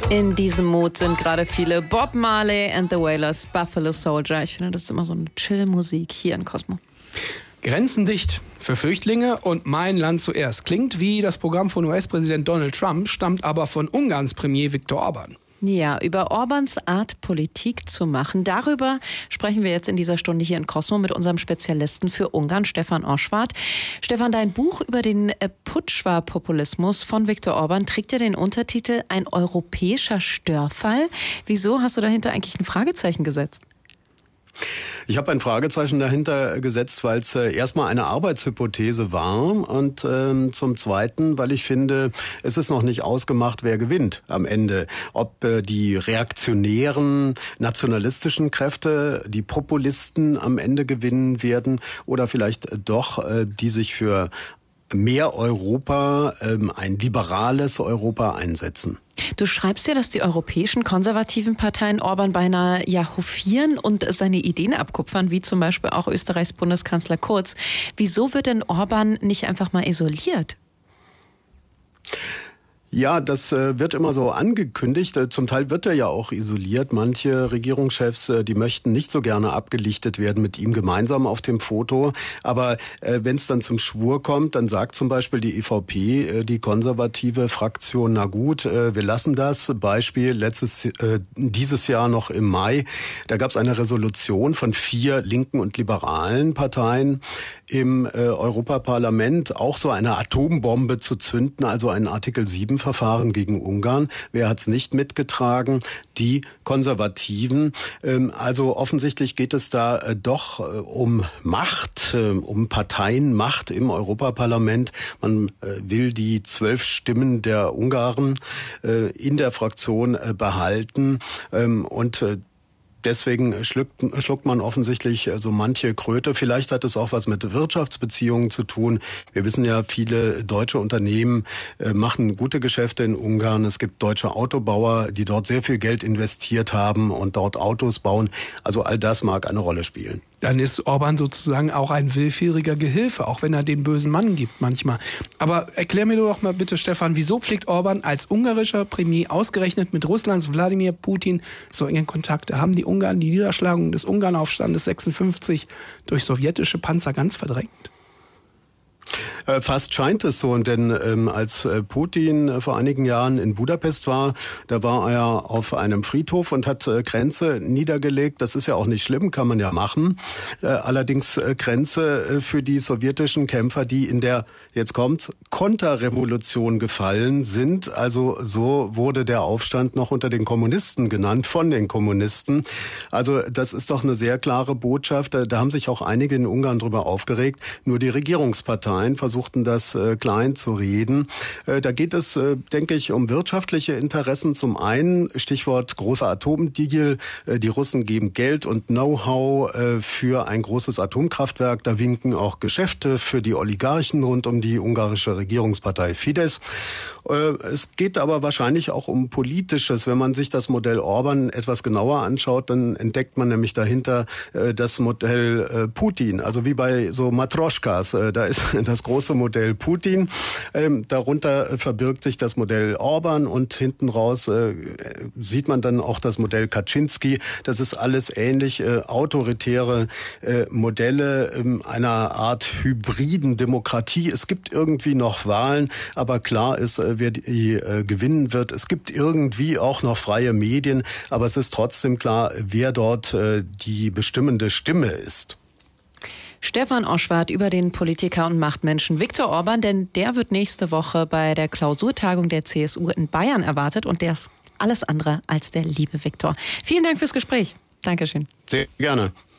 In diesem Mut sind gerade viele. Bob Marley and the Wailers, Buffalo Soldier. Ich finde, das ist immer so eine Chill-Musik hier in Cosmo. Grenzen dicht für Flüchtlinge und mein Land zuerst. Klingt wie das Programm von US-Präsident Donald Trump, stammt aber von Ungarns Premier Viktor Orbán. Ja, über Orbáns Art, Politik zu machen. Darüber sprechen wir jetzt in dieser Stunde hier in Cosmo mit unserem Spezialisten für Ungarn, Stefan Oschwart. Stefan, dein Buch über den Putschwa-Populismus von Viktor Orbán trägt ja den Untertitel Ein europäischer Störfall. Wieso hast du dahinter eigentlich ein Fragezeichen gesetzt? Ich habe ein Fragezeichen dahinter gesetzt, weil es erstmal eine Arbeitshypothese war und zum Zweiten, weil ich finde, es ist noch nicht ausgemacht, wer gewinnt am Ende. Ob die reaktionären, nationalistischen Kräfte, die Populisten am Ende gewinnen werden oder vielleicht doch die sich für mehr Europa, ein liberales Europa einsetzen. Du schreibst ja, dass die europäischen konservativen Parteien Orbán beinahe hofieren und seine Ideen abkupfern, wie zum Beispiel auch Österreichs Bundeskanzler Kurz. Wieso wird denn Orbán nicht einfach mal isoliert? Ja, das wird immer so angekündigt. Zum Teil wird er ja auch isoliert. Manche Regierungschefs, die möchten nicht so gerne abgelichtet werden mit ihm gemeinsam auf dem Foto. Aber wenn es dann zum Schwur kommt, dann sagt zum Beispiel die EVP, die konservative Fraktion, na gut, wir lassen das. Beispiel dieses Jahr noch im Mai. Da gab es eine Resolution von 4 linken und liberalen Parteien im Europaparlament, auch so eine Atombombe zu zünden, also ein Artikel 7 Verfahren gegen Ungarn. Wer hat es nicht mitgetragen? Die Konservativen. Also offensichtlich geht es da doch um Macht, um Parteienmacht im Europaparlament. Man will die 12 Stimmen der Ungarn in der Fraktion behalten und deswegen schluckt man offensichtlich so manche Kröte. Vielleicht hat es auch was mit Wirtschaftsbeziehungen zu tun. Wir wissen ja, viele deutsche Unternehmen machen gute Geschäfte in Ungarn. Es gibt deutsche Autobauer, die dort sehr viel Geld investiert haben und dort Autos bauen. Also all das mag eine Rolle spielen. Dann ist Orbán sozusagen auch ein willfähriger Gehilfe, auch wenn er den bösen Mann gibt manchmal. Aber erklär mir doch mal bitte, Stefan, wieso pflegt Orbán als ungarischer Premier ausgerechnet mit Russlands Wladimir Putin so engen Kontakte? Haben die Ungarn die Niederschlagung des Ungarnaufstandes 56 durch sowjetische Panzer ganz verdrängt? Fast scheint es so, denn als Putin vor einigen Jahren in Budapest war, da war er auf einem Friedhof und hat Kränze niedergelegt. Das ist ja auch nicht schlimm, kann man ja machen. Allerdings Kränze für die sowjetischen Kämpfer, die in der, jetzt kommt's, Konterrevolution gefallen sind. Also so wurde der Aufstand noch unter den Kommunisten genannt, von den Kommunisten. Also das ist doch eine sehr klare Botschaft. Da haben sich auch einige in Ungarn drüber aufgeregt. Nur die Regierungsparteien versuchten das klein zu reden. Da geht es, denke ich, um wirtschaftliche Interessen. Zum einen, Stichwort großer Atomdeal. Die Russen geben Geld und Know-how für ein großes Atomkraftwerk. Da winken auch Geschäfte für die Oligarchen rund um die ungarische Regierungspartei Fidesz. Es geht aber wahrscheinlich auch um Politisches. Wenn man sich das Modell Orbán etwas genauer anschaut, dann entdeckt man nämlich dahinter das Modell Putin. Also wie bei so Matroschkas. Da ist das große Modell Putin. Darunter verbirgt sich das Modell Orbán und hinten raus sieht man dann auch das Modell Kaczynski. Das ist alles ähnlich autoritäre Modelle einer Art hybriden Demokratie. Es gibt irgendwie noch Wahlen, aber klar ist, wer die gewinnen wird. Es gibt irgendwie auch noch freie Medien, aber es ist trotzdem klar, wer dort die bestimmende Stimme ist. Stefan Oschwart über den Politiker und Machtmenschen Viktor Orbán, denn der wird nächste Woche bei der Klausurtagung der CSU in Bayern erwartet und der ist alles andere als der liebe Viktor. Vielen Dank fürs Gespräch. Dankeschön. Sehr gerne.